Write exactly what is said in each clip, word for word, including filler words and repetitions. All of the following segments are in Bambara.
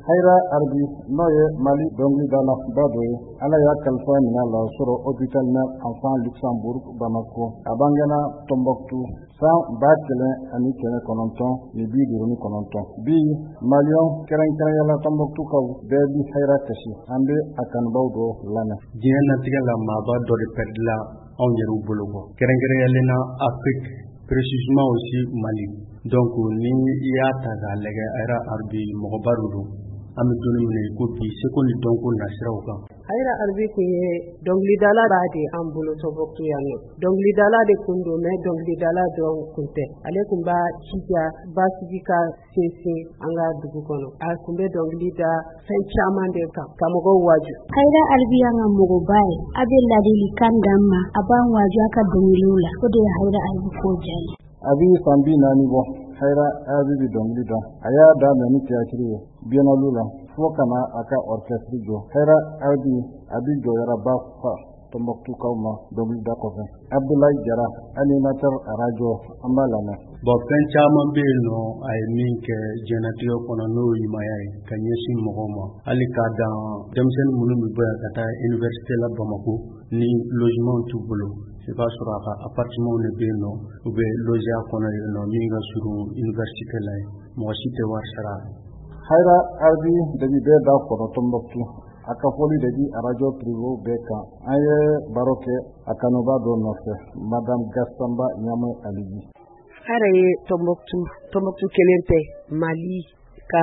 Hayra Arbi n'o ye Mali dɔnkilidala ba dɔ ye Ala y'a kalifa minɛ la sɔrɔ hôpital Mère Enfant Luxembourg Bamako a bangena Tombouctou san ba kelen ani kɛmɛ kɔnɔntɔn ni bi duuru ni kɔnɔntɔn bi Maliyɛn kɛrɛnkɛrɛnyala Tombouctukaw bɛɛ bi Hayra kasi an bɛ a kanubaw dɔ lamɛn. Diɲɛ natigɛ la maaba dɔ de pɛrɛdila anw yɛrɛw bolo kɔ kɛrɛnkɛrɛnyalen na Afrique précisément aussi Mali donc ni i y'a ta k'a lajɛ Hayra Arbi mɔgɔba de don an bɛ don min ko bi seko ni dɔnko nasiraw kan. Hayra Arbi kun ye dɔnkilidala ba de an bolo Tombouctou yan nɔ dɔnkilidala de kun don mais dɔnkilidala dɔrɔn kun tɛ ale kun b'a cija basigi ka sinsin an ka dugu kɔnɔ a kun bɛ dɔnkili da fɛn caman de kan ka mɔgɔw waju. Hayra Arbi y'an ka mɔgɔba ye a bɛ ladilikan d'an ma a b'an waju a ka dɔnkiliw la o de ye Hayra Arbi ko diya ye. A bi san bi naani bɔ Hayra Arbi bɛ dɔnkili da a y'a daminɛ ni théâtre ye Biennale la fo kana a ka orchestre jɔ. Hayra Arbi a bi jɔyɔrɔba fa Tombouctukaw ma dɔnkilida kɔfɛ. Abdoulaye Jara animateur radio an b'a lamɛn. Bon fɛn caman bɛ yen nɔ a ye min kɛ diɲɛnatigɛ kɔnɔ n'o ye ɲumanya ye ka ɲɛsin mɔgɔw ma hali k'a dan denmisɛnnin minnu bɛ bɔ yan ka taa université la Bamako ni logement t'u bolo i b'a sɔrɔ a ka appartement de bɛ yen nɔ u bɛ loger a kɔnɔ yen nɔ min ka surun université la ye mɔgɔ si tɛ wari sara. Hayra Arbi de bi bɛɛ da kɔnɔ Tombouctou a ka foli de di radio privé bɛɛ kan an ye baro kɛ a kanuba dɔ nɔfɛ Madame Gassamba Ɲamɛ Aliji. Hayra ye Tombouctou Tombouctou kelen tɛ Mali ka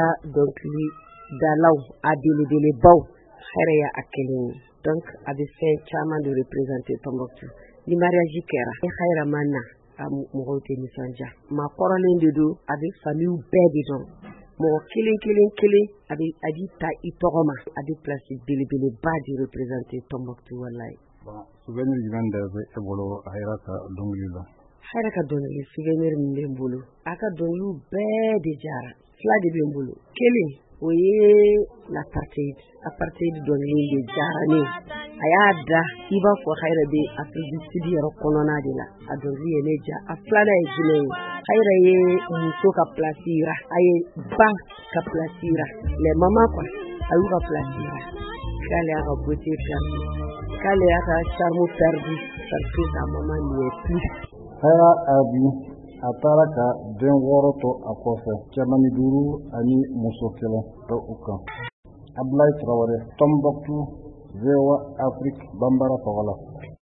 dɔnkilidalaw a belebelebaw Hayra ye a kelen ye donc a bɛ fɛn caman de représenter Tombouctou ni mariage kɛra e Hayra ma na a mɔgɔw tɛ nisɔndiya maa kɔrɔlen de don a bɛ famille bɛɛ de dɔn mɔgɔ kelen kelen kelen a bɛ a b'i ta i tɔgɔ ma a bɛ place belebeleba de représenter Tombouctou wallahi. Souvenir jumɛn de bɛ e bolo Hayra ka dɔnkili la? Hayra ka dɔnkili souvenir min bɛ n bolo a ka dɔnkiliw bɛɛ de jara fila de bɛ n bolo kelen o ye l'apartheid apartheid dɔnkili de jara ne a y'a da i b'a fɔ Hayra bɛ Afrique du Sud yɔrɔ kɔnɔna de la a dɔnkili ye ne ja a filanan ye jumɛn ye Hayra ye muso ka place yira a ye ba ka place yira les mamans quoi a y'u ka place yira k'ale y'a ka beauté perdue k'ale y'a ka charme perdu parce que sa maman n'y est plus. Hayra Arbi a taara ka den wɔɔrɔ to a kɔfɛ cɛman ni duuru ani muso kelen to u kan. Abdoulaye Traoré Tombouctou V O A Afrique Bambara Fagala.